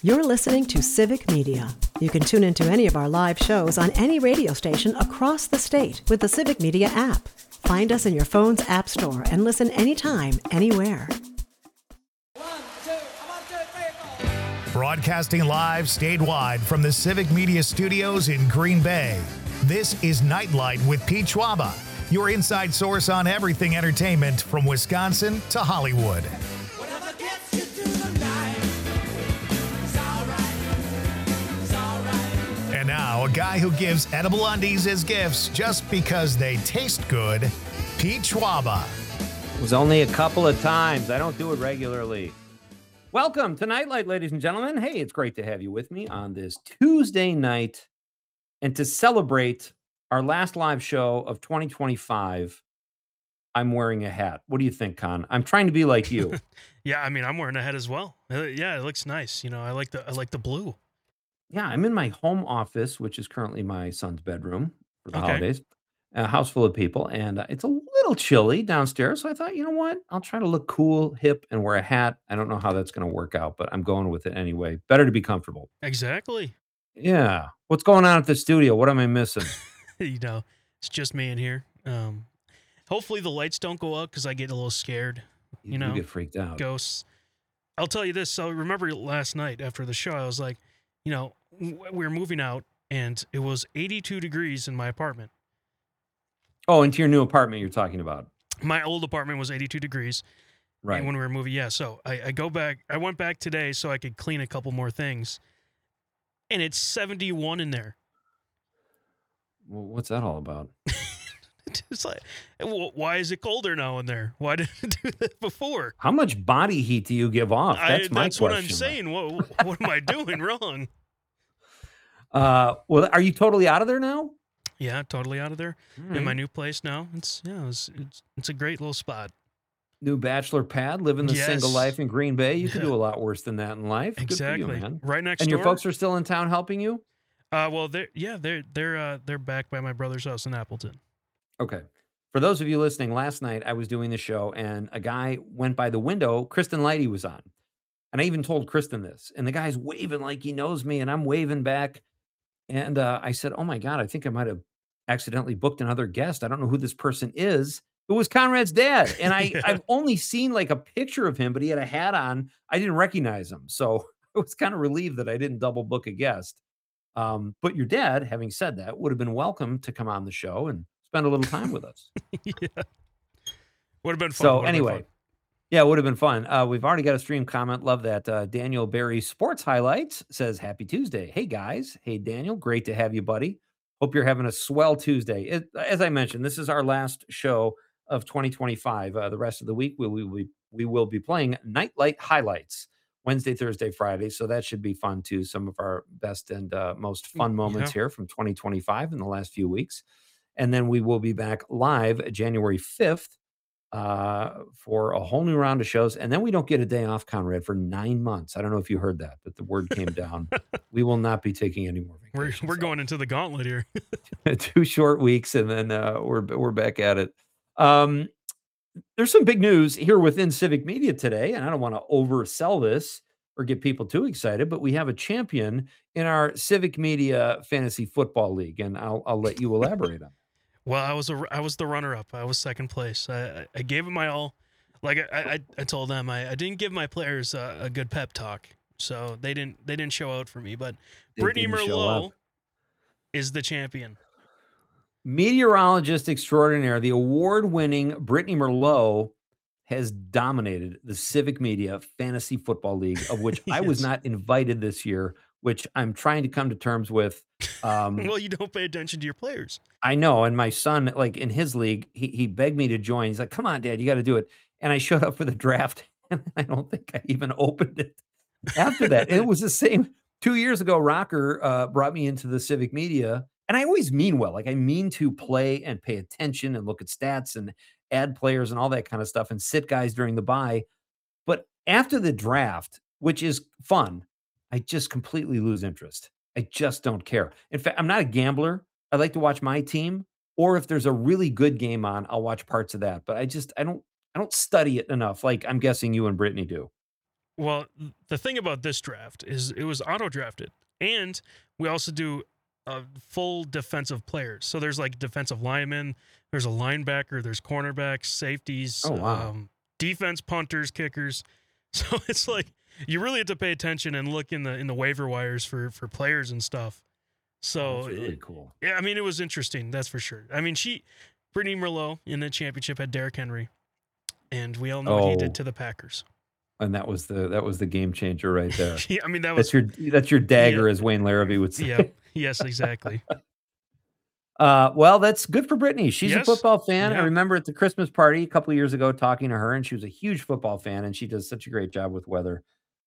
You're listening to Civic Media. You can tune into any of our live shows on any radio station across the state with the Civic Media app. Find us in your phone's app store and listen anytime, anywhere. Broadcasting live statewide from the Civic Media Studios in Green Bay. This is Nightlight with Pete Schwaba, your inside source on everything entertainment from Wisconsin to Hollywood. And now, a guy who gives edible undies as gifts just because they taste good, Pete Schwaba. It was only a couple of times. I don't do it regularly. Welcome to Nightlight, ladies and gentlemen. Hey, it's great to have you with me on this Tuesday night. And to celebrate our last live show of 2025, I'm wearing a hat. What do you think, Con? I'm trying to be like you. Yeah, I mean, I'm wearing a hat as well. Yeah, it looks nice. You know, I like the blue. Yeah, I'm in my home office, which is currently my son's bedroom for the holidays. A house full of people, and it's a little chilly downstairs. So I thought, you know what? I'll try to look cool, hip, and wear a hat. I don't know how that's going to work out, but I'm going with it anyway. Better to be comfortable. Exactly. Yeah. What's going on at the studio? What am I missing? You know, it's just me in here. Hopefully the lights don't go out because I get a little scared. You know, get freaked out. Ghosts. I'll tell you this. So remember last night after the show, I was like, you know, we were moving out, and it was 82 degrees in my apartment. Oh, into your new apartment you're talking about. My old apartment was 82 degrees. Right. And when we were moving, yeah. So I went back today so I could clean a couple more things. And it's 71 in there. Well, what's that all about? It's like, why is it colder now in there? Why didn't it do that before? How much body heat do you give off? That's my question. That's what I'm saying. What am I doing wrong? Well, are you totally out of there now? Yeah, totally out of there. Right. In my new place now. It's a great little spot. New bachelor pad, living the single life in Green Bay. You can do a lot worse than that in life. Exactly. Good for you, man. Right next door. And door. your folks are still in town helping you? Well, they're back by my brother's house in Appleton. Okay. For those of you listening, last night I was doing the show and a guy went by the window. Kristen Lighty was on. And I even told Kristen this. And the guy's waving like he knows me and I'm waving back. And I said, oh my God, I think I might have accidentally booked another guest. I don't know who this person is. It was Conrad's dad. And I've only seen like a picture of him, but he had a hat on. I didn't recognize him. So I was kind of relieved that I didn't double book a guest. But your dad, having said that, would have been welcome to come on the show and spend a little time with us. Yeah. Would have been fun. So anyway, yeah, it would have been fun. We've already got a stream comment. Love that. Daniel Berry Sports Highlights says, happy Tuesday. Hey, guys. Hey, Daniel. Great to have you, buddy. Hope you're having a swell Tuesday. As I mentioned, this is our last show of 2025. The rest of the week, we will be playing Nightlight Highlights Wednesday, Thursday, Friday. So that should be fun, too. Some of our best and most fun moments here from 2025 in the last few weeks. And then we will be back live January 5th for a whole new round of shows. And then we don't get a day off, Conrad, for 9 months. I don't know if you heard that, but the word came down. We will not be taking any more vacations. We're going into the gauntlet here. 2 short weeks, and then we're back at it. There's some big news here within Civic Media today, and I don't want to oversell this or get people too excited, but we have a champion in our Civic Media Fantasy Football League, and I'll let you elaborate on that. Well, I was the runner-up. I was second place. I gave it my all. Like I told them, I didn't give my players a good pep talk, so they didn't show out for me. But Brittany Merlot is the champion. Meteorologist extraordinaire, the award-winning Brittany Merlot has dominated the Civic Media Fantasy Football League, of which I was not invited this year, which I'm trying to come to terms with. Well, you don't pay attention to your players. I know. And my son, like in his league, he begged me to join. He's like, come on, Dad, you got to do it. And I showed up for the draft, and I don't think I even opened it after that. And it was the same 2 years ago. Rocker brought me into the Civic Media, and I always mean well. Like I mean to play and pay attention and look at stats and add players and all that kind of stuff and sit guys during the bye. But after the draft, which is fun, I just completely lose interest. I just don't care. In fact, I'm not a gambler. I like to watch my team, or if there's a really good game on, I'll watch parts of that. But I don't study it enough, like I'm guessing you and Brittany do. Well, the thing about this draft is it was auto drafted, and we also do full defensive players. So there's like defensive linemen, there's a linebacker, there's cornerbacks, safeties, Oh, wow. defense, punters, kickers. So it's like you really have to pay attention and look in the waiver wires for players and stuff. So That's really cool. yeah, I mean, it was interesting, that's for sure. I mean, Brittany Merlot in the championship had Derrick Henry, and we all know what he did to the Packers. And that was the game changer right there. Yeah, I mean, that's your dagger, as Wayne Larrabee would say. Yeah, yes, exactly. Well, that's good for Brittany. She's a Yes. football fan. Yeah. I remember at the Christmas party a couple of years ago talking to her, and she was a huge football fan, and she does such a great job with weather.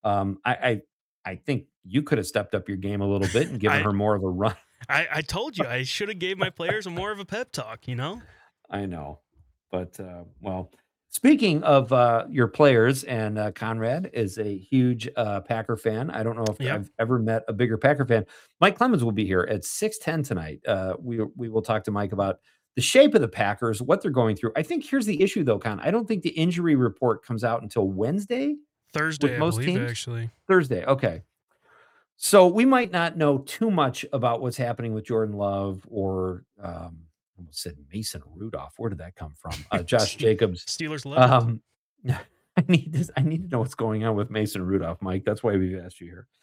I think you could have stepped up your game a little bit and given her more of a run. I told you I should have gave my players more of a pep talk, you know? I know. But, well, speaking of your players, and Conrad is a huge Packer fan. I don't know if I've ever met a bigger Packer fan. Mike Clemens will be here at 6:10 tonight. We will talk to Mike about the shape of the Packers, what they're going through. I think here's the issue, though, Con. I don't think the injury report comes out until Wednesday. Thursday, with most I believe, teams? actually. Thursday, okay. So we might not know too much about what's happening with Jordan Love or I almost said Mason Rudolph. Where did that come from? Josh Jacobs. Steelers legend. I need to know what's going on with Mason Rudolph, Mike. That's why we've asked you here.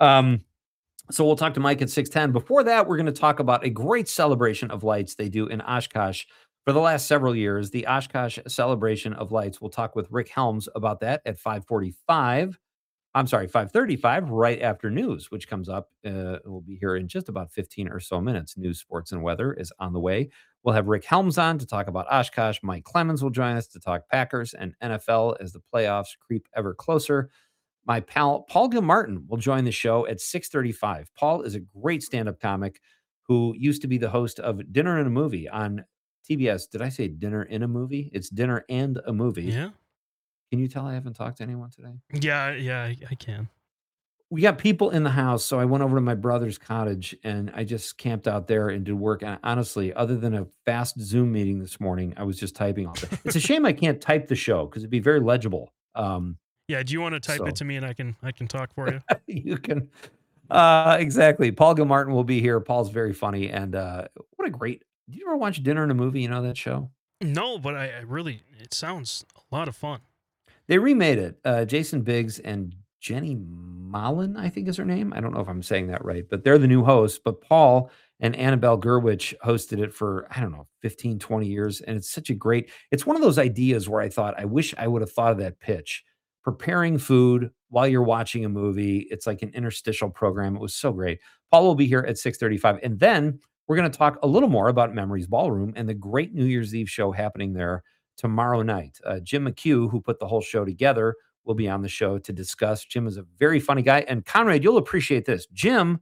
So we'll talk to Mike at 6:10. Before that, we're going to talk about a great celebration of lights they do in Oshkosh for the last several years. The Oshkosh Celebration of Lights. We'll talk with Rick Helms about that at 5:45. I'm sorry, 5:35, right after news, which comes up. We'll be here in just about 15 or so minutes. News, sports, and weather is on the way. We'll have Rick Helms on to talk about Oshkosh. Mike Clemens will join us to talk Packers and NFL as the playoffs creep ever closer. My pal, Paul Gilmartin, will join the show at 6:35. Paul is a great stand-up comic who used to be the host of Dinner and a Movie on TBS. Did I say Dinner in a Movie? It's Dinner and a Movie. Yeah. Can you tell I haven't talked to anyone today? Yeah, I can. We got people in the house, so I went over to my brother's cottage and I just camped out there and did work. And honestly, other than a fast Zoom meeting this morning, I was just typing all day. It's a shame I can't type the show because it'd be very legible. Yeah, do you want to type it to me and I can talk for you? You can. Exactly. Paul Gilmartin will be here. Paul's very funny. And what a great. Did you ever watch Dinner and a Movie? You know that show? No, but I really, it sounds a lot of fun. They remade it. Jason Biggs and Jenny Malin, I think is her name. I don't know if I'm saying that right, but they're the new hosts. But Paul and Annabelle Gurwitch hosted it for, I don't know, 15, 20 years. And it's such a great, it's one of those ideas where I thought, I wish I would have thought of that pitch. Preparing food while you're watching a movie. It's like an interstitial program. It was so great. Paul will be here at 6:35. And then we're going to talk a little more about Memories Ballroom and the great New Year's Eve show happening there tomorrow night. Jim McHugh, who put the whole show together, will be on the show to discuss. Jim is a very funny guy. And Conrad, you'll appreciate this. Jim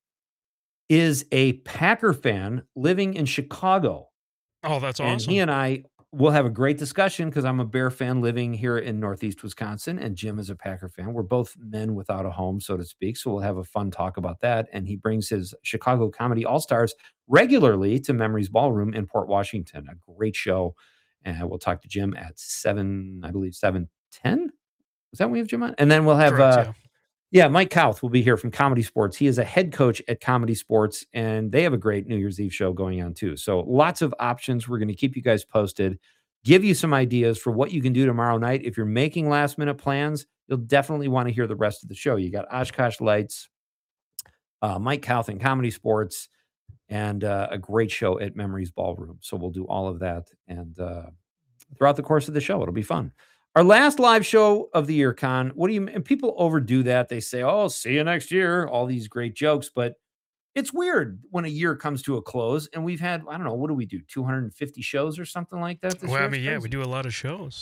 is a Packer fan living in Chicago. Oh, that's awesome. And he and I will have a great discussion because I'm a Bear fan living here in Northeast Wisconsin, and Jim is a Packer fan. We're both men without a home, so to speak. So we'll have a fun talk about that. And he brings his Chicago Comedy All-Stars regularly to Memories Ballroom in Port Washington. A great show. And we'll talk to Jim at 7:10. Is that when we have Jim on? And then we'll have Correct, Mike Kauth will be here from Comedy Sports. He is a head coach at Comedy Sports, and they have a great New Year's Eve show going on too. So lots of options. We're going to keep you guys posted, give you some ideas for what you can do tomorrow night. If you're making last minute plans, you'll definitely want to hear the rest of the show. You got Oshkosh Lights, Mike Kauth and Comedy Sports, and a great show at Memories Ballroom. So we'll do all of that and throughout the course of the show. It'll be fun. Our last live show of the year, Con. And people overdo that. They say, oh, see you next year. All these great jokes. But it's weird when a year comes to a close and we've had, I don't know, what do we do? 250 shows or something like that? Well, I mean, yeah, we do a lot of shows.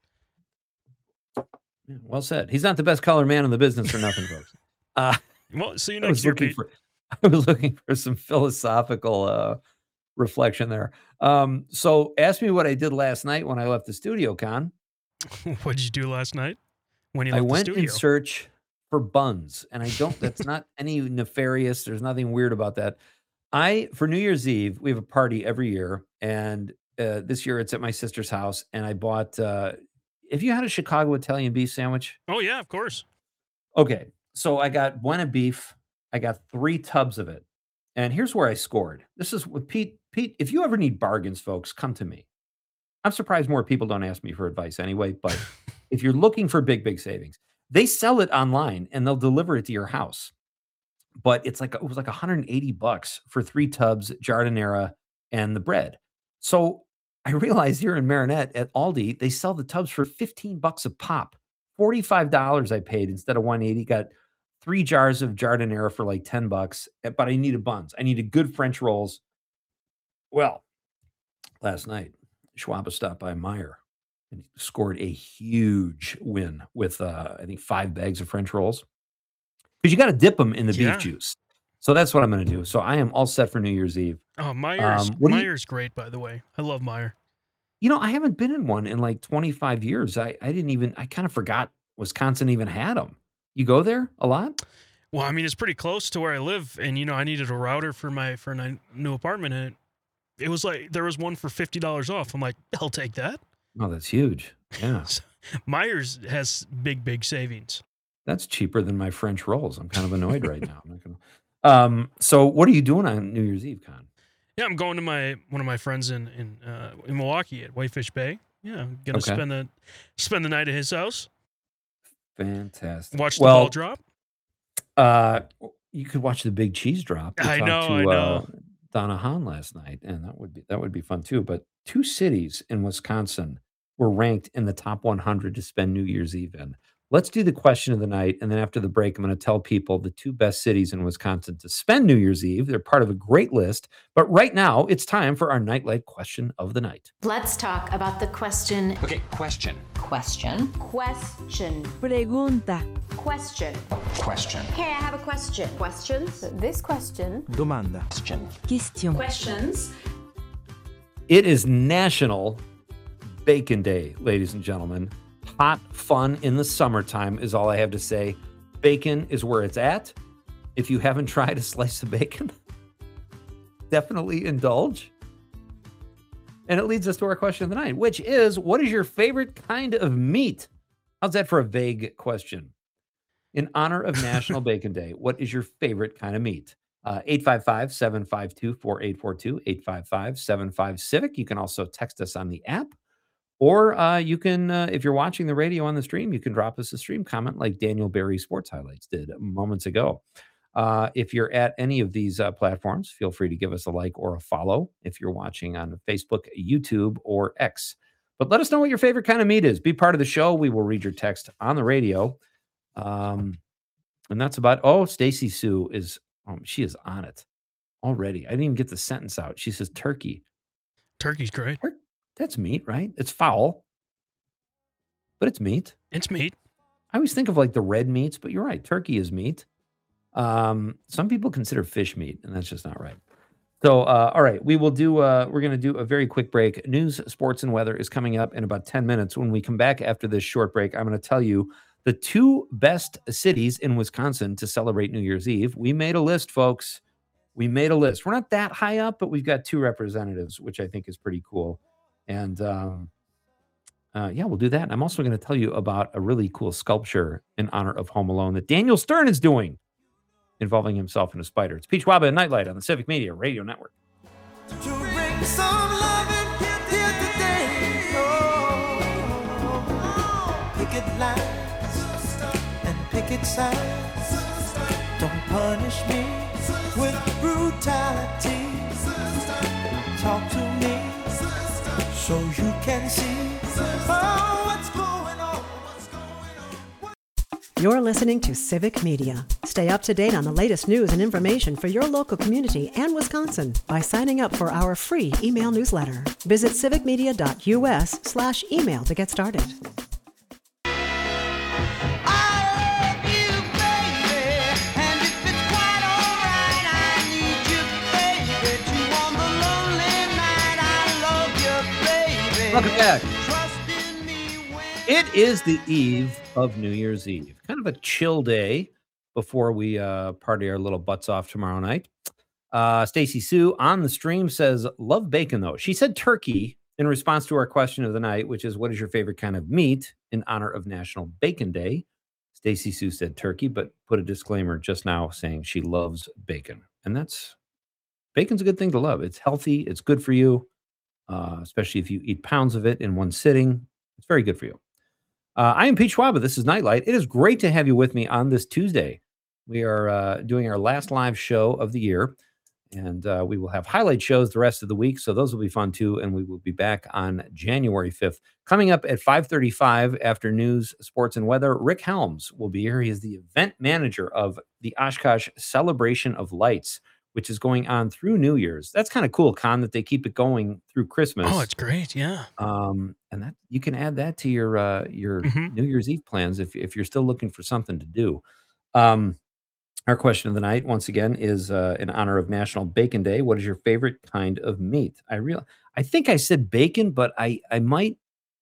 Yeah, well said. He's not the best color man in the business for nothing, folks. Well, see you next year, Pete. I was looking for some philosophical reflection there. So ask me what I did last night when I left the studio, Con. What did you do last night when you left I went the studio? in search for buns, and I don't, that's not any nefarious. There's nothing weird about that. For New Year's Eve, we have a party every year, and this year it's at my sister's house, and I bought, Have you had a Chicago Italian beef sandwich? Oh yeah, of course. Okay, so I got Buena beef. I got 3 tubs of it, and here's where I scored. This is with Pete. Pete, if you ever need bargains, folks, come to me. I'm surprised more people don't ask me for advice anyway, but if you're looking for big savings, they sell it online and they'll deliver it to your house. But it was like $180 for 3 tubs, giardiniera, and the bread. So I realized here in Marinette at Aldi, they sell the tubs for $15 a pop. $45 I paid instead of 180. Got 3 jars of giardiniera for like $10, but I needed buns. I needed good French rolls. Well, last night, Schwab stopped by Meyer and scored a huge win with, I think, 5 bags of French rolls. Because you got to dip them in the beef juice. So that's what I'm going to do. So I am all set for New Year's Eve. Oh, Meyer's great, by the way. I love Meyer. I haven't been in one in like 25 years. I kind of forgot Wisconsin even had them. You go there a lot? Well, I mean, it's pretty close to where I live. And, I needed a router for my new apartment. And it was like there was one for $50 off. I'm like, I'll take that. Oh, that's huge. Yeah. Myers has big savings. That's cheaper than my French rolls. I'm kind of annoyed right now. I'm not gonna. So what are you doing on New Year's Eve, Con? Yeah, I'm going to one of my friends in Milwaukee at Whitefish Bay. Yeah, I'm gonna spend the night at his house. Fantastic. Watch the ball drop. You could watch the big cheese drop. I know. Donna Hahn last night, and that would be fun too. But 2 cities in Wisconsin were ranked in the top 100 to spend New Year's Eve in. Let's do the question of the night, and then after the break, I'm going to tell people the 2 best cities in Wisconsin to spend New Year's Eve. They're part of a great list, but right now it's time for our Nightlight question of the night. Let's talk about the question. Okay, question. Question. Pregunta. Question. Hey, I have a question. Questions? This question. Domanda. Question. Questions. It is National Bacon Day, ladies and gentlemen. Hot fun in the summertime is all I have to say. Bacon is where it's at. If you haven't tried a slice of bacon, definitely indulge. And it leads us to our question of the night, which is, what is your favorite kind of meat? How's that for a vague question? In honor of National Bacon Day, what is your favorite kind of meat? 855-752-4842, 855-75-CIVIC. You can also text us on the app. Or you can, if you're watching the radio on the stream, you can drop us a stream comment like Daniel Berry Sports Highlights did moments ago. If you're at any of these platforms, feel free to give us a like or a follow if you're watching on Facebook, YouTube, or X. But let us know what your favorite kind of meat is. Be part of the show. We will read your text on the radio. And that's about, Stacy Sue she is on it already. I didn't even get the sentence out. She says turkey. Turkey's great. That's meat, right? It's foul, but it's meat. It's meat. I always think of like the red meats, but you're right. Turkey is meat. Some people consider fish meat, and that's just not right. So, all right, we're going to do a very quick break. News, sports, and weather is coming up in about 10 minutes. When we come back after this short break, I'm going to tell you the 2 best cities in Wisconsin to celebrate New Year's Eve. We made a list, folks. We made a list. We're not that high up, but we've got 2 representatives, which I think is pretty cool. And we'll do that. And I'm also going to tell you about a really cool sculpture in honor of Home Alone that Daniel Stern is doing, involving himself in a spider. It's Peach Waba and Nightlight on the Civic Media Radio Network. To bring some loving here today. Picket lines and picket signs. Don't punish me with brutality. Talk to me so you can see what's going on. You're listening to Civic Media. Stay up to date on the latest news and information for your local community and Wisconsin by signing up for our free email newsletter. Visit civicmedia.us/email to get started. Welcome back. It is the eve of New Year's Eve. Kind of a chill day before we party our little butts off tomorrow night. Stacy Sue on the stream says, love bacon, though. She said turkey, in response to our question of the night, which is what is your favorite kind of meat in honor of National Bacon Day? Stacy Sue said turkey, but put a disclaimer just now saying she loves bacon. And bacon's a good thing to love. It's healthy. It's good for you, especially if you eat pounds of it in one sitting. It's very good for you. I am Pete Schwaba. This is Nightlight. It is great to have you with me on this Tuesday. We are doing our last live show of the year, and we will have highlight shows the rest of the week, so those will be fun too, and we will be back on January 5th. Coming up at 5:35 after news, sports, and weather, Rick Helms will be here. He is the event manager of the Oshkosh Celebration of Lights, which is going on through New Year's. That's kind of cool, Con, that they keep it going through Christmas. Oh, it's great, yeah. And that you can add that to your New Year's Eve plans if you're still looking for something to do. Our question of the night, once again, is in honor of National Bacon Day. What is your favorite kind of meat? I think I said bacon, but I might.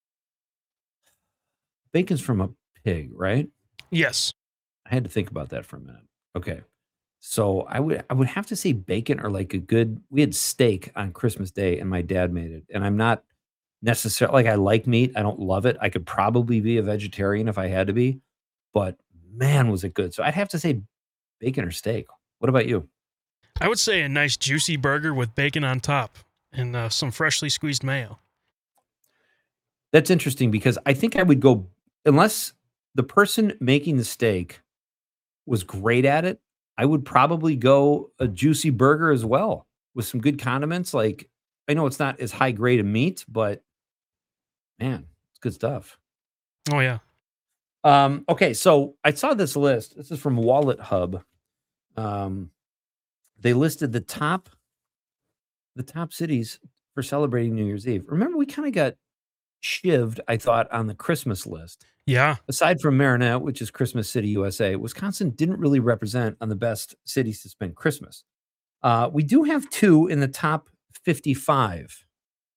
Bacon's from a pig, right? Yes. I had to think about that for a minute. Okay. So I would have to say bacon or like we had steak on Christmas Day and my dad made it. And I'm not necessarily I like meat. I don't love it. I could probably be a vegetarian if I had to be, but man, was it good. So I'd have to say bacon or steak. What about you? I would say a nice juicy burger with bacon on top and some freshly squeezed mayo. That's interesting because I think I would go, unless the person making the steak was great at it, I would probably go a juicy burger as well with some good condiments. Like, I know it's not as high grade of meat, but man, it's good stuff. Oh, yeah. Okay, so I saw this list. This is from Wallet Hub. They listed the top cities for celebrating New Year's Eve. Remember, we kind of got shivved, I thought, on the Christmas list. Yeah. Aside from Marinette, which is Christmas City, USA, Wisconsin didn't really represent on the best cities to spend Christmas. We do have 2 in the top 55.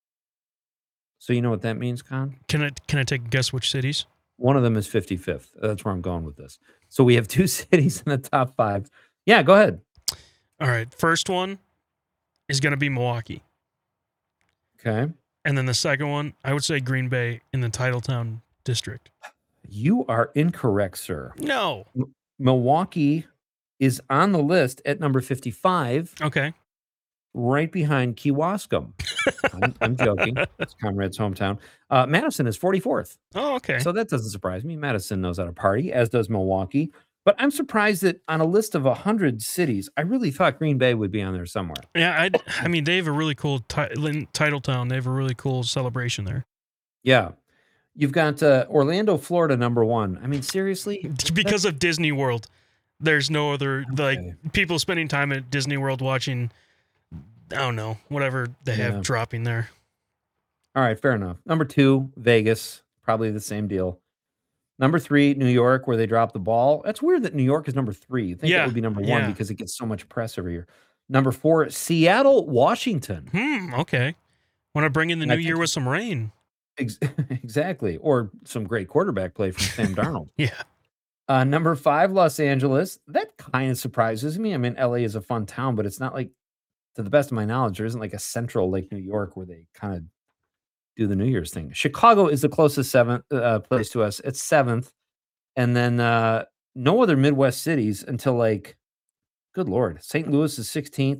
So you know what that means, Con? Can I take a guess which cities? One of them is 55th. That's where I'm going with this. So we have 2 cities in the top 5. Yeah, go ahead. All right. First one is going to be Milwaukee. Okay. And then the second one, I would say Green Bay in the Titletown district. You are incorrect, sir. No. Milwaukee is on the list at number 55. Okay. Right behind Kewaskum. I'm joking. It's Conrad's hometown. Madison is 44th. Oh, okay. So that doesn't surprise me. Madison knows how to party, as does Milwaukee. But I'm surprised that on a list of 100 cities, I really thought Green Bay would be on there somewhere. Yeah, I mean, they have a really cool Titletown. They have a really cool celebration there. Yeah. You've got Orlando, Florida, number 1. I mean, seriously? Because of Disney World. There's no other, people spending time at Disney World watching, I don't know, whatever they have dropping there. All right, fair enough. Number 2, Vegas. Probably the same deal. Number 3, New York, where they dropped the ball. That's weird that New York is number 3. I think that would be number 1 because it gets so much press every year. Number 4, Seattle, Washington. Okay. Want to bring in the new year with some rain. Exactly. Or some great quarterback play from Sam Darnold. Yeah. Number 5, Los Angeles. That kind of surprises me. I mean, LA is a fun town, but it's not like, to the best of my knowledge, there isn't like a central like New York where they kind of do the New Year's thing. Chicago is the closest place to us. It's 7th. And then no other Midwest cities until good Lord, St. Louis is 16th.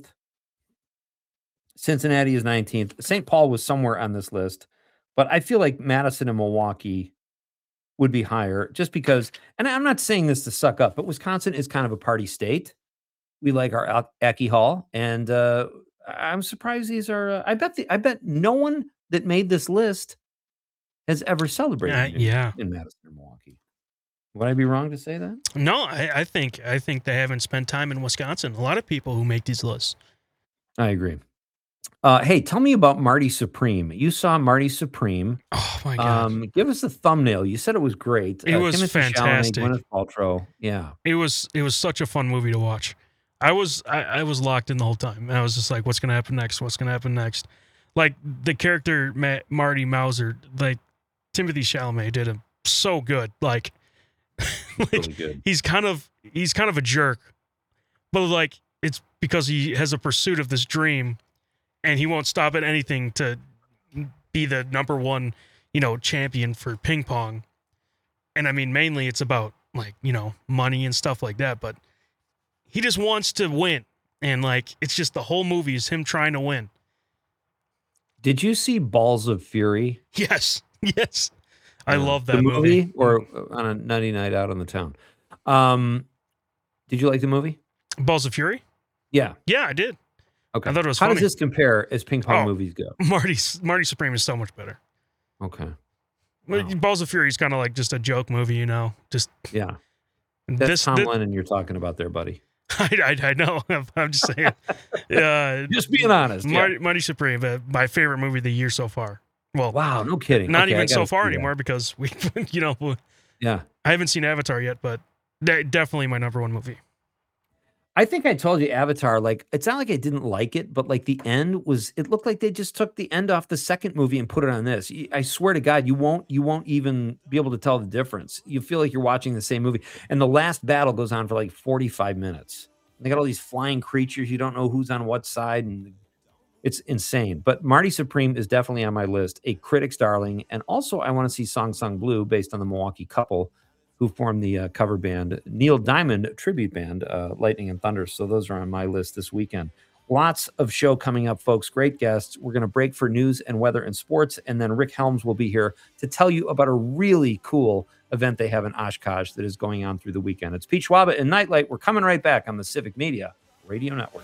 Cincinnati is 19th. St. Paul was somewhere on this list. But I feel like Madison and Milwaukee would be higher just because, and I'm not saying this to suck up, but Wisconsin is kind of a party state. We like our Ackie Hall. And I'm surprised these are, I bet no one that made this list has ever celebrated in Madison or Milwaukee. Would I be wrong to say that? No, I think they haven't spent time in Wisconsin. A lot of people who make these lists. I agree. Hey, tell me about Marty Supreme. You saw Marty Supreme. Oh my God! Give us a thumbnail. You said it was great. It was fantastic. Gwyneth Paltrow. Yeah, it was such a fun movie to watch. I was locked in the whole time. I was just like, what's gonna happen next? What's gonna happen next? Like the character Marty Mauser, like Timothy Chalamet did him so good. Like really good. He's kind of a jerk, but like it's because he has a pursuit of this dream. And he won't stop at anything to be the number one, champion for ping pong. And I mean, mainly it's about like, money and stuff like that, but he just wants to win. And like, it's just the whole movie is him trying to win. Did you see Balls of Fury? Yes. Yes. I love that the movie. Or on a nutty night out on the town. Did you like the movie? Balls of Fury? Yeah. Yeah, I did. Okay. I thought it was How funny. does this compare as ping pong movies go? Marty Supreme is so much better. Okay. Wow. Balls of Fury is kind of like just a joke movie, Just yeah. That's Tom Lennon you're talking about there, buddy. I know. I'm just saying. Just being honest. Marty Supreme, my favorite movie of the year so far. Well, wow, no kidding. Not even so far anymore because we, yeah. I haven't seen Avatar yet, but definitely my number one movie. I think I told you Avatar, like, it's not like I didn't like it, but like the end it looked like they just took the end off the second movie and put it on this. I swear to God, you won't even be able to tell the difference. You feel like you're watching the same movie. And the last battle goes on for like 45 minutes. They got all these flying creatures. You don't know who's on what side. And it's insane. But Marty Supreme is definitely on my list, a critic's darling. And also I want to see Song Sung Blue based on the Milwaukee couple who formed the cover band, Neil Diamond tribute band, Lightning and Thunder. So those are on my list this weekend. Lots of show coming up, folks. Great guests. We're going to break for news and weather and sports. And then Rick Helms will be here to tell you about a really cool event they have in Oshkosh that is going on through the weekend. It's Pete Schwaba and Nightlight. We're coming right back on the Civic Media Radio Network.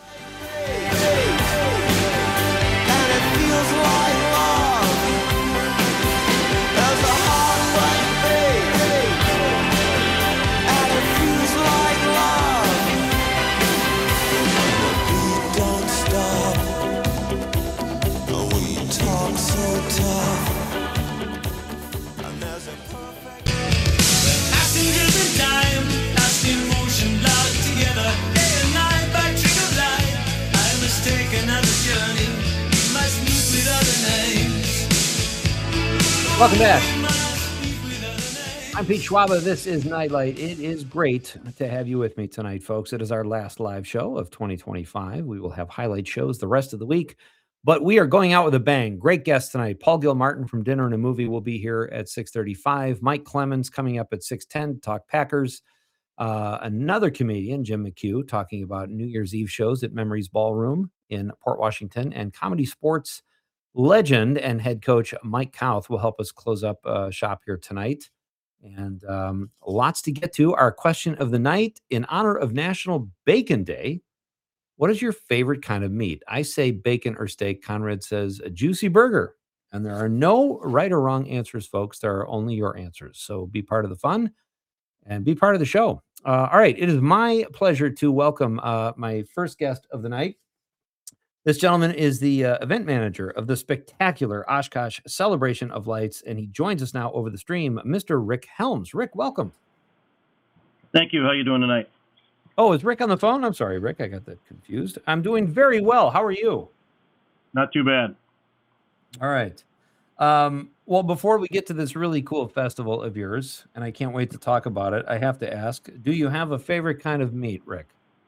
Welcome back. I'm Pete Schwaba. This is Nightlight. It is great to have you with me tonight, folks. It is our last live show of 2025. We will have highlight shows the rest of the week, but we are going out with a bang. Great guest tonight. Paul Gilmartin from Dinner and a Movie will be here at 6:35. Mike Clemens coming up at 6:10 to talk Packers. Another comedian, Jim McHugh, talking about New Year's Eve shows at Memories Ballroom in Port Washington, and comedy sports legend and head coach Mike Kauth will help us close up shop here tonight. And lots to get to. Our question of the night in honor of National Bacon Day. What is your favorite kind of meat? I say bacon or steak. Conrad says a juicy burger. And there are no right or wrong answers, folks. There are only your answers. So be part of the fun and be part of the show. All right. It is my pleasure to welcome my first guest of the night. This gentleman is the event manager of the spectacular Oshkosh Celebration of Lights, and he joins us now over the stream, Mr. Rick Helms. Rick, welcome. Thank you. How are you doing tonight? Oh, is Rick on the phone? I'm sorry, Rick. I got that confused. I'm doing very well. How are you? Not too bad. All right. Well, before we get to this really cool festival of yours, and I can't wait to talk about it, I have to ask, do you have a favorite kind of meat, Rick?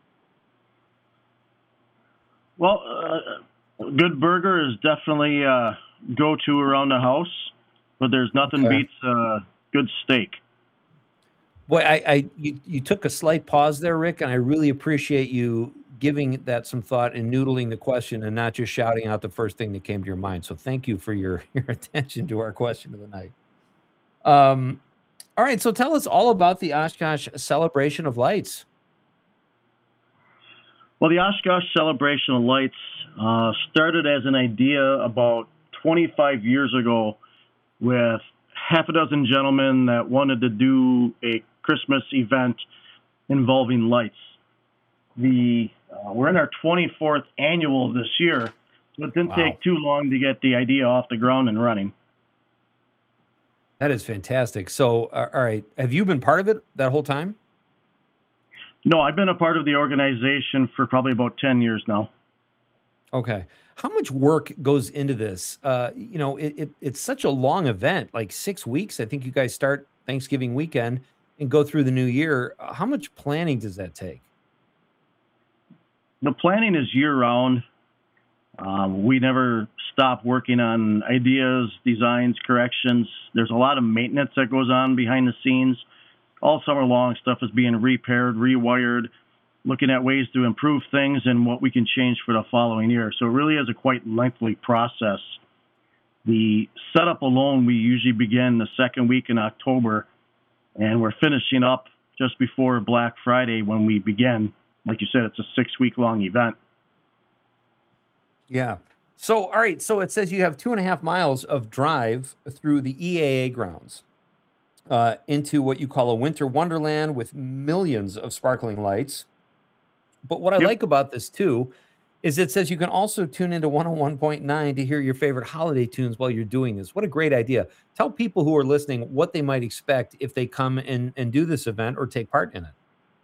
Well, a good burger is definitely go-to around the house, but there's nothing beats good steak. Boy, you took a slight pause there, Rick, and I really appreciate you giving that some thought and noodling the question and not just shouting out the first thing that came to your mind. So thank you for your attention to our question of the night. All right, so tell us all about the Oshkosh Celebration of Lights. Well, the Oshkosh Celebration of Lights started as an idea about 25 years ago with half a dozen gentlemen that wanted to do a Christmas event involving lights. We're in our 24th annual this year, so it didn't take too long to get the idea off the ground and running. That is fantastic. So, all right, have you been part of it that whole time? No, I've been a part of the organization for probably about 10 years now. Okay. How much work goes into this? It's such a long event, like 6 weeks. I think you guys start Thanksgiving weekend and go through the new year. How much planning does that take? The planning is year-round. We never stop working on ideas, designs, corrections. There's a lot of maintenance that goes on behind the scenes. All summer long, stuff is being repaired, rewired, looking at ways to improve things and what we can change for the following year. So it really is a quite lengthy process. The setup alone, we usually begin the second week in October, and we're finishing up just before Black Friday when we begin. Like you said, it's a 6-week-long event. Yeah. So, all right. So it says you have 2.5 miles of drive through the EAA grounds into what you call a winter wonderland with millions of sparkling lights. But what I like about this too is it says you can also tune into 101.9 to hear your favorite holiday tunes while you're doing this. What a great idea. Tell people who are listening what they might expect if they come and do this event or take part in it.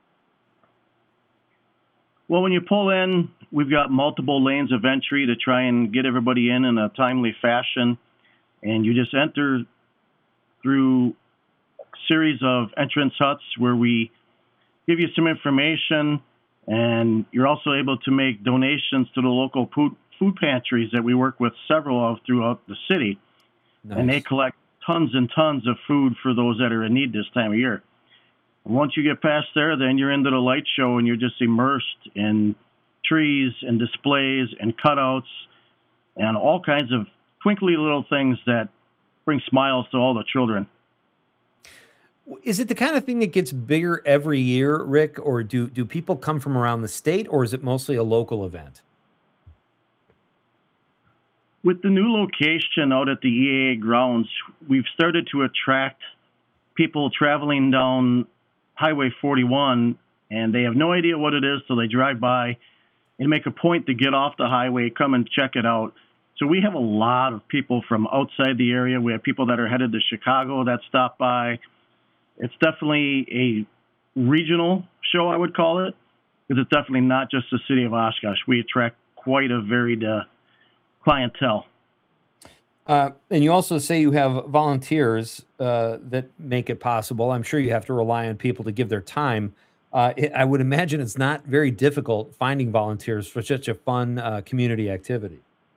Well, when you pull in, we've got multiple lanes of entry to try and get everybody in a timely fashion. And you just enter through a series of entrance huts where we give you some information, and you're also able to make donations to the local food pantries that we work with several of throughout the city. Nice. And they collect tons and tons of food for those that are in need this time of year. Once you get past there, then you're into the light show and you're just immersed in trees and displays and cutouts and all kinds of twinkly little things that bring smiles to all the children. Is it the kind of thing that gets bigger every year, Rick, or do people come from around the state, or is it mostly a local event? With the new location out at the EAA grounds, we've started to attract people traveling down Highway 41, and they have no idea what it is, so they drive by and make a point to get off the highway, come and check it out. So we have a lot of people from outside the area. We have people that are headed to Chicago that stop by. It's definitely a regional show, I would call it, because it's definitely not just the city of Oshkosh. We attract quite a varied clientele. And you also say you have volunteers that make it possible. I'm sure you have to rely on people to give their time. I would imagine it's not very difficult finding volunteers for such a fun community activity.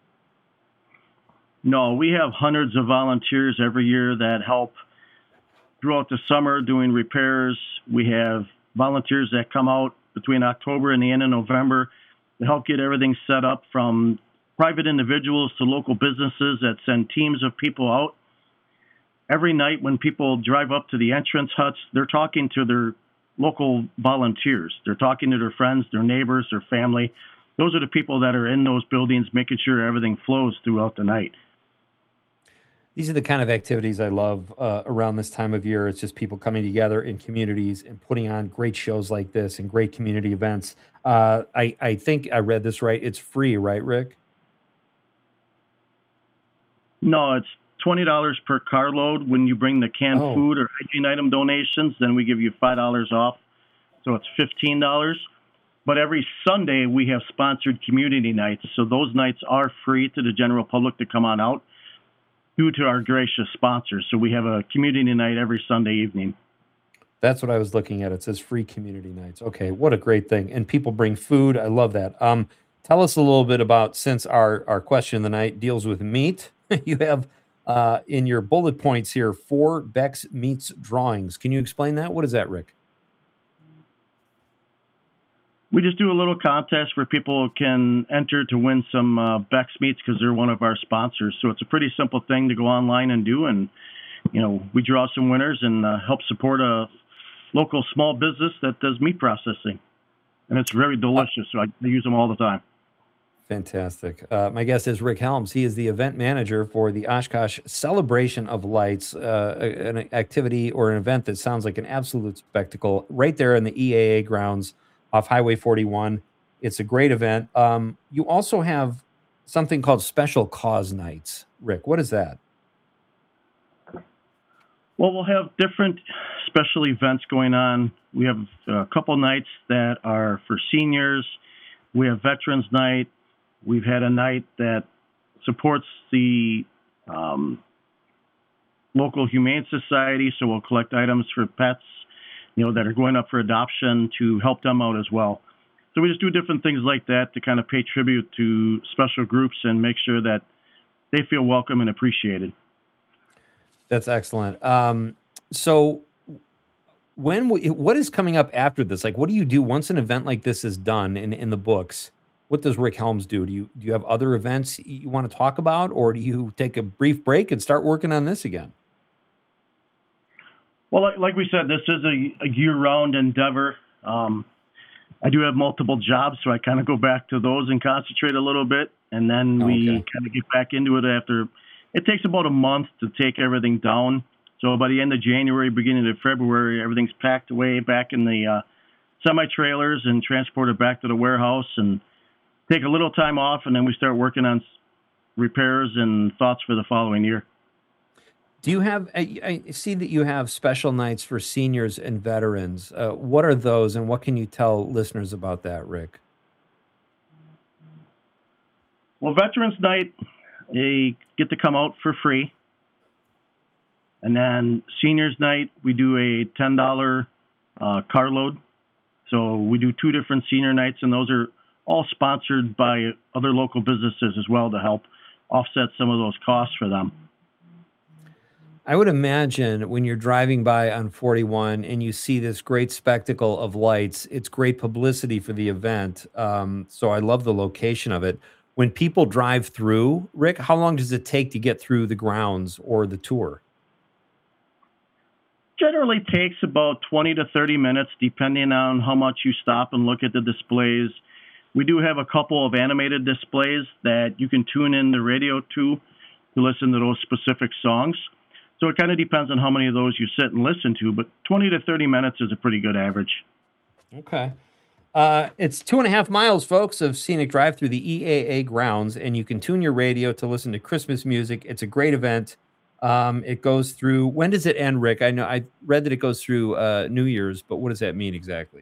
No, we have hundreds of volunteers every year that help throughout the summer doing repairs. We have volunteers that come out between October and the end of November to help get everything set up, from private individuals to local businesses that send teams of people out. Every night when people drive up to the entrance huts, they're talking to their local volunteers. They're talking to their friends, their neighbors, their family. Those are the people that are in those buildings, making sure everything flows throughout the night. These are the kind of activities I love around this time of year. It's just people coming together in communities and putting on great shows like this and great community events. I think I read this right. It's free, right, Rick? No, it's $20 per carload. When you bring the canned food or hygiene item donations, then we give you $5 off. So it's $15. But every Sunday we have sponsored community nights. So those nights are free to the general public to come on out due to our gracious sponsors. So we have a community night every Sunday evening. That's what I was looking at. It says free community nights. Okay, what a great thing. And people bring food. I love that. Tell us a little bit about, since our question of the night deals with meat, you have in your bullet points here 4 Beck's Meats drawings. Can you explain that? What is that, Rick? We just do a little contest where people can enter to win some Beck's Meats because they're one of our sponsors. So it's a pretty simple thing to go online and do. And, you know, we draw some winners and help support a local small business that does meat processing. And it's very delicious. So I use them all the time. Fantastic. My guest is Rick Helms. He is the event manager for the Oshkosh Celebration of Lights, an activity or an event that sounds like an absolute spectacle right there in the EAA grounds off Highway 41. It's a great event. You also have something called Special Cause Nights. Rick, what is that? Well, we'll have different special events going on. We have a couple nights that are for seniors. We have Veterans Night. We've had a night that supports the local humane society, so we'll collect items for pets, you know, that are going up for adoption to help them out as well. So we just do different things like that to kind of pay tribute to special groups and make sure that they feel welcome and appreciated. That's excellent. So what is coming up after this? Like, what do you do once an event like this is done in the books? What does Rick Helms do? Do you have other events you want to talk about, or do you take a brief break and start working on this again? Well, like we said, this is a year-round endeavor. I do have multiple jobs, so I kind of go back to those and concentrate a little bit, and then we kind of get back into it after. It takes about a month to take everything down. So by the end of January, beginning of February, everything's packed away back in the semi-trailers and transported back to the warehouse, and take a little time off, and then we start working on repairs and thoughts for the following year. Do you have, I see that you have special nights for seniors and veterans. What are those, and what can you tell listeners about that, Rick? Well, Veterans Night, they get to come out for free. And then Seniors Night, we do a $10 carload. So we do 2 different senior nights, and those are all sponsored by other local businesses as well to help offset some of those costs for them. I would imagine when you're driving by on 41 and you see this great spectacle of lights, it's great publicity for the event. So I love the location of it. When people drive through, Rick, how long does it take to get through the grounds or the tour? Generally takes about 20 to 30 minutes, depending on how much you stop and look at the displays. We do have a couple of animated displays that you can tune in the radio to listen to those specific songs. So it kind of depends on how many of those you sit and listen to, but 20 to 30 minutes is a pretty good average. Okay. It's 2.5 miles, folks, of scenic drive through the EAA grounds, and you can tune your radio to listen to Christmas music. It's a great event. It goes through, when does it end, Rick? I know I read that it goes through New Year's, but what does that mean exactly?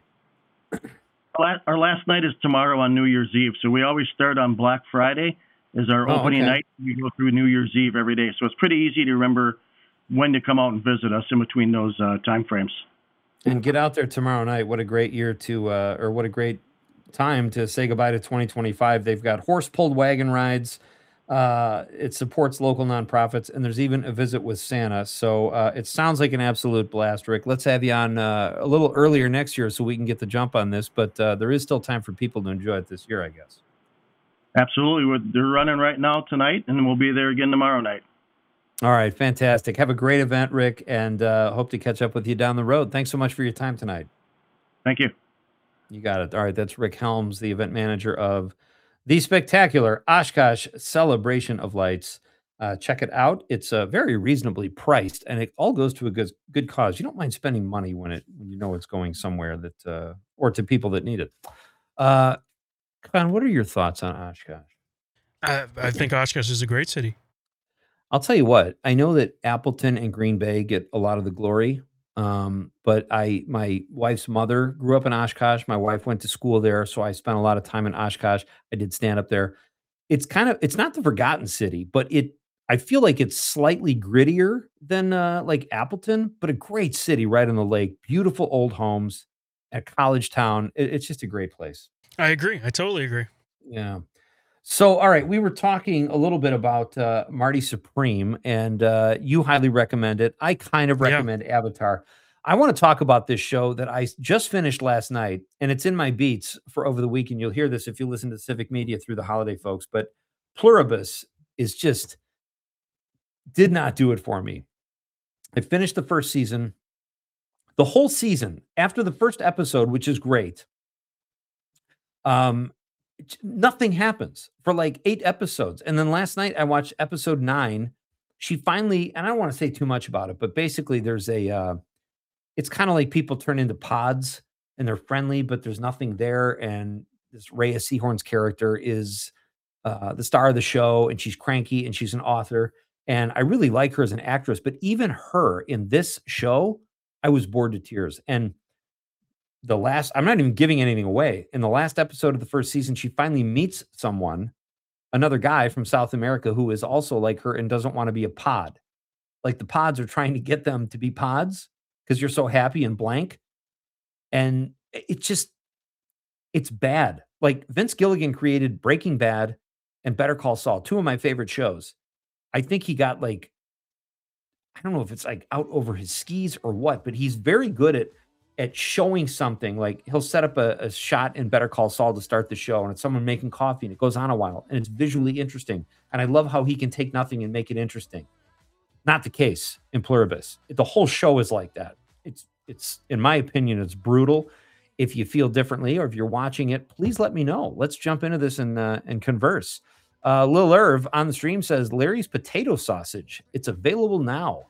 Our last night is tomorrow on New Year's Eve. So we always start on Black Friday is our opening night. We go through New Year's Eve every day. So it's pretty easy to remember when to come out and visit us in between those time frames. And get out there tomorrow night. What a great year to, or what a great time to say goodbye to 2025. They've got horse-pulled wagon rides. It supports local nonprofits, and there's even a visit with Santa. So it sounds like an absolute blast, Rick. Let's have you on a little earlier next year so we can get the jump on this. But there is still time for people to enjoy it this year, I guess. Absolutely. They're running right now tonight, and we'll be there again tomorrow night. All right, fantastic. Have a great event, Rick, and hope to catch up with you down the road. Thanks so much for your time tonight. Thank you. You got it. All right, that's Rick Helms, the event manager of the spectacular Oshkosh Celebration of Lights. Check it out. It's very reasonably priced, and it all goes to a good cause. You don't mind spending money when you know it's going somewhere that or to people that need it. Con, what are your thoughts on Oshkosh? I think Oshkosh is a great city. I'll tell you what, I know that Appleton and Green Bay get a lot of the glory. But my wife's mother grew up in Oshkosh. My wife went to school there, so I spent a lot of time in Oshkosh. I did stand up there. It's not the forgotten city, but I feel like it's slightly grittier than like Appleton, but a great city right on the lake. Beautiful old homes, a college town. It's just a great place. I agree. I totally agree. Yeah. So, all right, we were talking a little bit about Marty Supreme, and you highly recommend it. I kind of recommend Avatar. I want to talk about this show that I just finished last night, and it's in my beats for over the weekend. You'll hear this if you listen to Civic Media through the holiday, folks. But Pluribus is just did not do it for me. I finished the first season. The whole season, after the first episode, which is great, nothing happens for like 8 episodes. And then last night I watched episode 9. She finally, and I don't want to say too much about it, but basically there's it's kind of like people turn into pods and they're friendly, but there's nothing there. And this Rhea Seehorn's character is the star of the show, and she's cranky and she's an author. And I really like her as an actress, but even her in this show, I was bored to tears. And I'm not even giving anything away. In the last episode of the first season, she finally meets another guy from South America who is also like her and doesn't want to be a pod. Like the pods are trying to get them to be pods because you're so happy and blank. And it just, It's bad. Like Vince Gilligan created Breaking Bad and Better Call Saul, two of my favorite shows. I think he got like, I don't know if it's like out over his skis or what, but he's very good at showing something. Like he'll set up a shot in Better Call Saul to start the show, and it's someone making coffee, and it goes on a while, and it's visually interesting. And I love how he can take nothing and make it interesting. Not the case in Pluribus. The whole show is like that. It's in my opinion, it's brutal. If you feel differently, or if you're watching it, please let me know. Let's jump into this and converse. Lil Irv on the stream says, Larry's potato sausage. It's available now.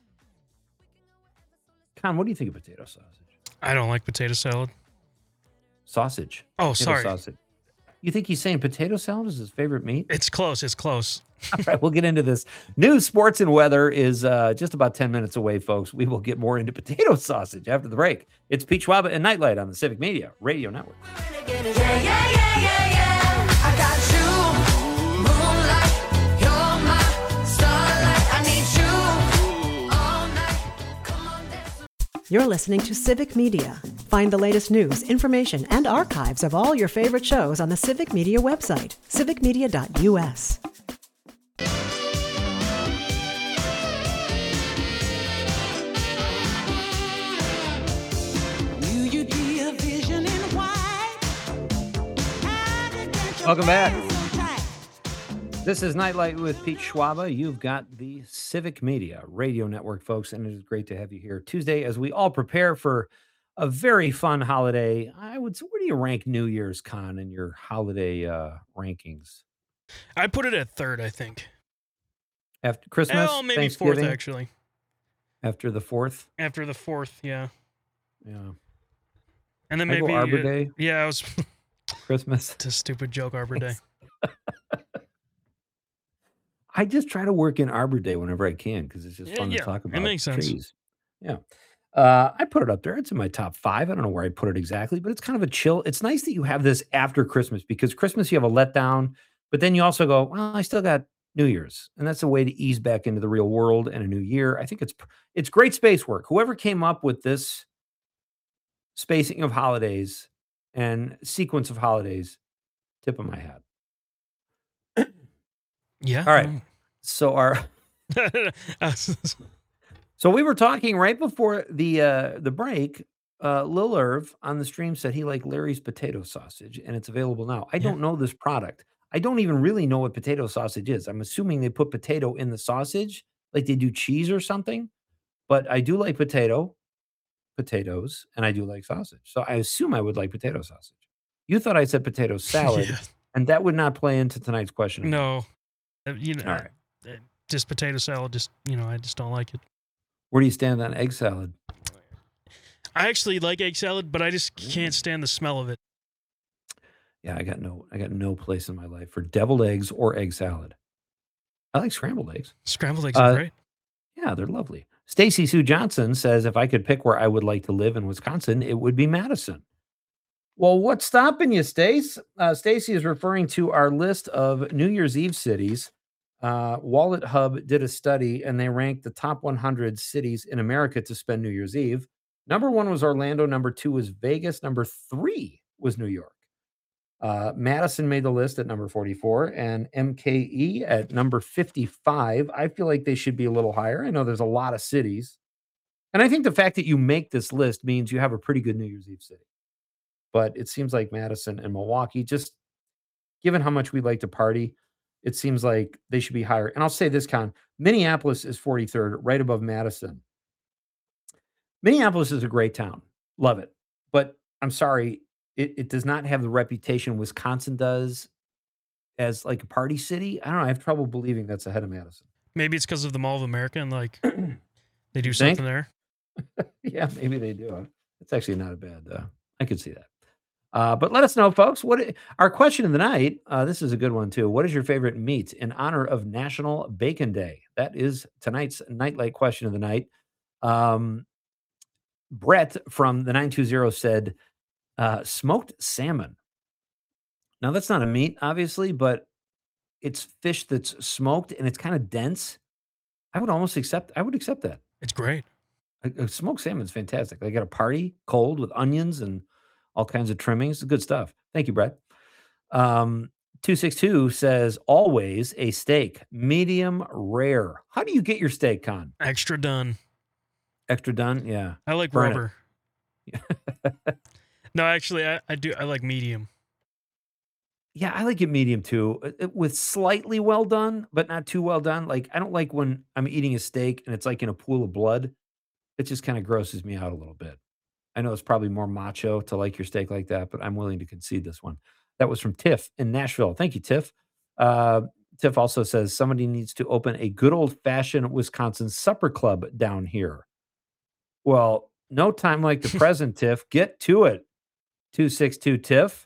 Con, what do you think of potato sausage? I don't like potato salad. Sausage. Oh, Potato sorry. Sausage. You think he's saying potato salad is his favorite meat? It's close. It's close. All right, we'll get into this. News, sports, and weather is just about 10 minutes away, folks. We will get more into potato sausage after the break. It's Pete Schwab and Nightlight on the Civic Media Radio Network. You're listening to Civic Media. Find the latest news, information, and archives of all your favorite shows on the Civic Media website, civicmedia.us. Welcome back. This is Nightlight with Pete Schwaba. You've got the Civic Media Radio Network, folks, and it is great to have you here Tuesday as we all prepare for a very fun holiday. I would say, where do you rank New Year's, Con, in your holiday rankings? I put it at third, I think. After Christmas, Oh, maybe Thanksgiving? fourth, actually. After the 4th? After the 4th, yeah. Yeah. And then I go maybe Arbor Day, yeah, I was Christmas. it's a stupid joke, Arbor Day. I just try to work in Arbor Day whenever I can because it's just fun to talk about it makes sense. trees. Yeah. I put it up there. It's in my top 5. I don't know where I put it exactly, but it's kind of a chill. It's nice that you have this after Christmas because Christmas you have a letdown, but then you also go, well, I still got New Year's. And that's a way to ease back into the real world and a new year. I think it's great space work. Whoever came up with this spacing of holidays and sequence of holidays, tip of my hat. Yeah. All right. So so we were talking right before the break. Lil Irv on the stream said he liked Larry's potato sausage, and it's available now. I don't know this product. I don't even really know what potato sausage is. I'm assuming they put potato in the sausage, like they do cheese or something. But I do like potatoes, and I do like sausage. So I assume I would like potato sausage. You thought I said potato salad, Yeah. and that would not play into tonight's question. No. All right. Just potato salad, I just don't like it. Where do you stand on egg salad? I actually like egg salad, but I just can't stand the smell of it. Yeah, I got no place in my life for deviled eggs or egg salad. I like scrambled eggs. Scrambled eggs are great. Yeah, they're lovely. Stacy Sue Johnson says, if I could pick where I would like to live in Wisconsin, it would be Madison. Well, what's stopping you, Stace? Stacy is referring to our list of New Year's Eve cities. Wallet Hub did a study, and they ranked the top 100 cities in America to spend New Year's Eve. Number 1 was Orlando. Number 2 was Vegas. Number 3 was New York. Madison made the list at number 44 and MKE at number 55. I feel like they should be a little higher. I know there's a lot of cities. And I think the fact that you make this list means you have a pretty good New Year's Eve city. But it seems like Madison and Milwaukee, just given how much we like to party, it seems like they should be higher. And I'll say this, Con, Minneapolis is 43rd, right above Madison. Minneapolis is a great town. Love it. But I'm sorry, it does not have the reputation Wisconsin does as like a party city. I don't know. I have trouble believing that's ahead of Madison. Maybe it's because of the Mall of America and they do Think? something there. Yeah, maybe they do. It's actually not a bad, I could see that. But let us know, folks. Our question of the night, this is a good one, too. What is your favorite meat in honor of National Bacon Day? That is tonight's Nightlight question of the night. Brett from the 920 said, smoked salmon. Now, that's not a meat, obviously, but it's fish that's smoked, and it's kind of dense. I would accept that. It's great. A smoked salmon is fantastic. Like at a party, cold with onions and all kinds of trimmings. Good stuff. Thank you, Brett. 262 says, always a steak, medium rare. How do you get your steak, Con? Extra done. Extra done? Yeah. I like Burn rubber. No, actually, I do. I like medium. Yeah, I like it medium too, with slightly well done, but not too well done. Like, I don't like when I'm eating a steak and it's like in a pool of blood. It just kind of grosses me out a little bit. I know it's probably more macho to like your steak like that, but I'm willing to concede this one. That was from Tiff in Nashville. Thank you, Tiff. Tiff also says somebody needs to open a good old-fashioned Wisconsin supper club down here. Well, no time like the present, Tiff. Get to it. 262 Tiff.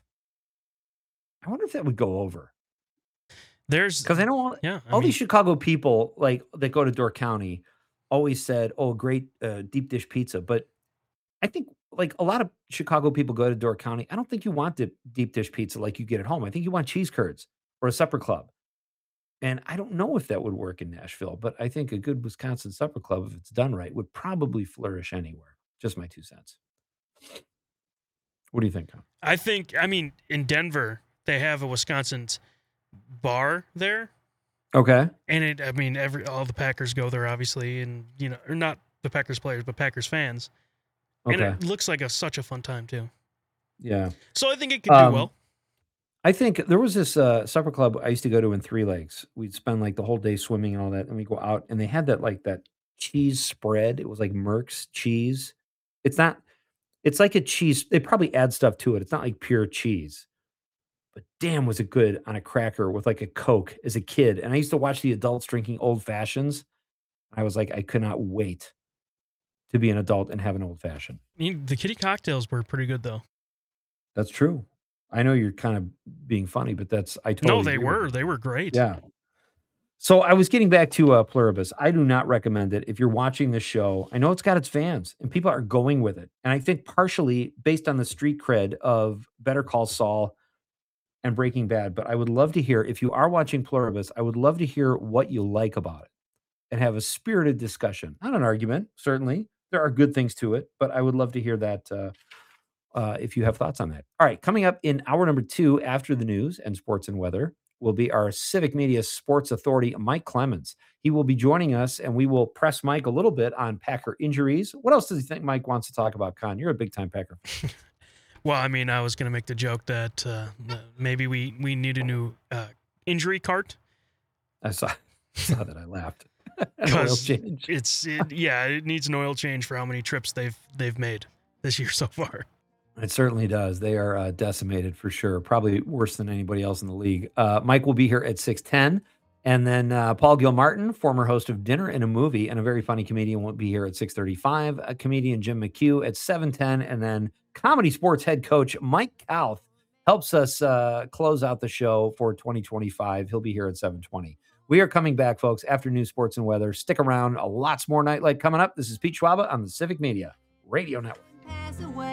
I wonder if that would go over. Because I know all these Chicago people like that go to Door County always said, "Oh, great deep dish pizza." But I think like a lot of Chicago people go to Door County. I don't think you want the deep dish pizza like you get at home. I think you want cheese curds or a supper club. And I don't know if that would work in Nashville, but I think a good Wisconsin supper club, if it's done right, would probably flourish anywhere. Just my 2 cents. What do you think, Tom? I mean, in Denver, they have a Wisconsin's bar there. Okay. And all the Packers go there, obviously, and or not the Packers players, but Packers fans. Okay. And it looks like such a fun time too. Yeah. So I think it could do well. I think there was this supper club I used to go to in Three Lakes. We'd spend like the whole day swimming and all that, and we go out, and they had that cheese spread. It was like Merck's cheese. It's like a cheese. They probably add stuff to it. It's not like pure cheese. But damn, was it good on a cracker with like a Coke as a kid. And I used to watch the adults drinking old fashions. I was like, I could not wait to be an adult and have an old fashioned. The kitty cocktails were pretty good though. That's true. I know you're kind of being funny, but No, they were. They were great. Yeah. So I was getting back to Pluribus. I do not recommend it. If you're watching this show, I know it's got its fans and people are going with it. And I think partially based on the street cred of Better Call Saul and Breaking Bad. But I would love to hear, if you are watching Pluribus, I would love to hear what you like about it and have a spirited discussion. Not an argument, certainly. There are good things to it, but I would love to hear that if you have thoughts on that. All right, coming up in hour number 2 after the news and sports and weather will be our Civic Media Sports Authority, Mike Clemens. He will be joining us, and we will press Mike a little bit on Packer injuries. What else does he think Mike wants to talk about, Con? You're a big-time Packer fan. Well, I mean, I was going to make the joke that maybe we need a new injury cart. I saw that. I laughed. An oil change. It needs an oil change for how many trips they've made this year so far. It certainly does. They are decimated for sure. Probably worse than anybody else in the league. Mike will be here at 6:10. And then Paul Gilmartin, former host of Dinner and a Movie and a very funny comedian, will be here at 6:35. Comedian Jim McHugh at 7:10. And then Comedy Sports head coach Mike Kauth helps us close out the show for 2025. He'll be here at 7:20. We are coming back, folks, after news, sports, and weather. Stick around. Lots more Nightlight coming up. This is Pete Schwaba on the Civic Media Radio Network. Pass away,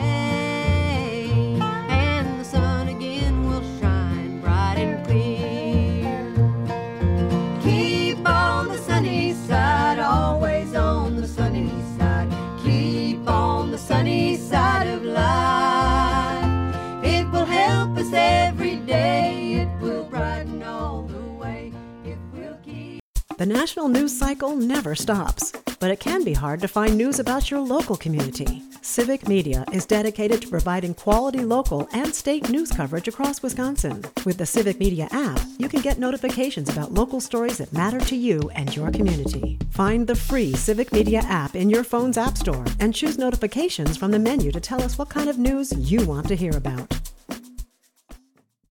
and the sun again will shine bright and clear. Keep on the sunny side, always on the sunny side. Keep on the sunny side of life. It will help us every day. It will brighten all the way. If we'll keep. The national news cycle never stops, but it can be hard to find news about your local community. Civic Media is dedicated to providing quality local and state news coverage across Wisconsin. With the Civic Media app, you can get notifications about local stories that matter to you and your community. Find the free Civic Media app in your phone's app store and choose notifications from the menu to tell us what kind of news you want to hear about.